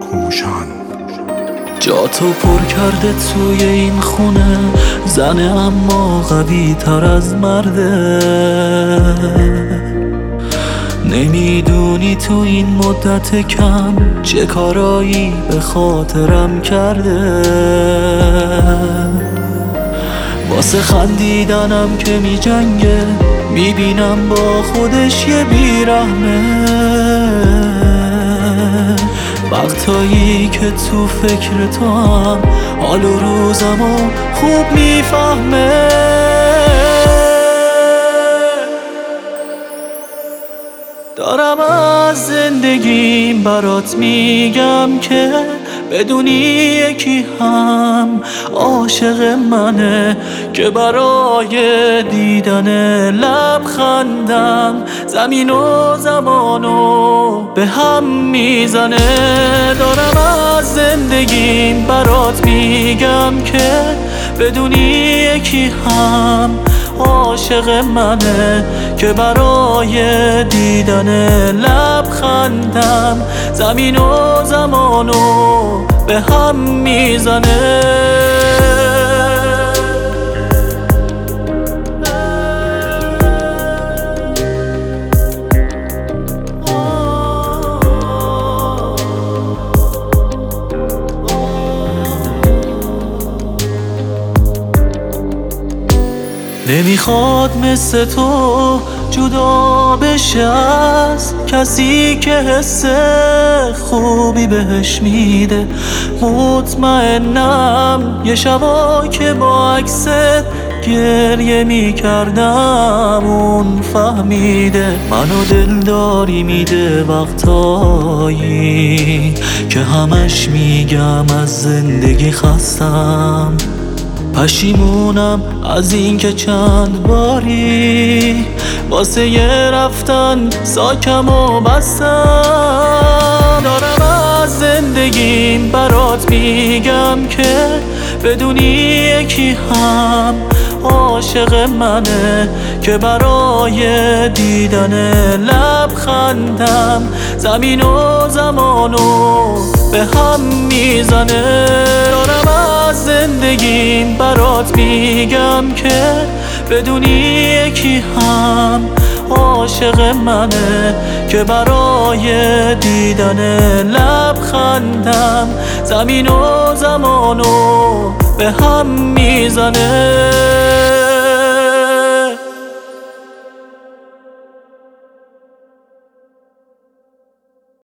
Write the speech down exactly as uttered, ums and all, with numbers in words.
کوشان. جاتو پر کرده توی این خونه زنه، اما قوی تر از مرده. نمیدونی تو این مدت کم چه کارایی به خاطرم کرده. واسه خندیدنم که می جنگه، میبینم با خودش یه بیرحمه. وقتایی که تو فکر تو هم حال و روزمو خوب میفهمه. دارم از زندگیم برات میگم که بدونی یکی هم عاشق منه، که برای دیدن لبخندم زمین و زمانو به هم میزنه. دارم از زندگیم برات میگم که بدونی یکی هم عاشق منه، که برای دیدن لبخندم زمین و زمانو به هم میزنه. نمیخواد مثل تو جدا بشه از کسی که حس خوبی بهش میده. مطمئنم یه شبا که با عکست گریه میکردم اون فهمیده. منو دلداری میده وقتایی که همش میگم از زندگی خستم. پشیمونم از این که چند باری واسه یه رفتن ساکم و بستم. دارم از زندگیم برات میگم که بدونی یکی هم عاشق منه، که برای دیدن لبخندم زمین و زمانو به هم میزنه. دارم از زندگیم برات میگم که بدونی یکی هم عاشق منه، که برای دیدن لبخندم زمین و زمانو به هم میزنه.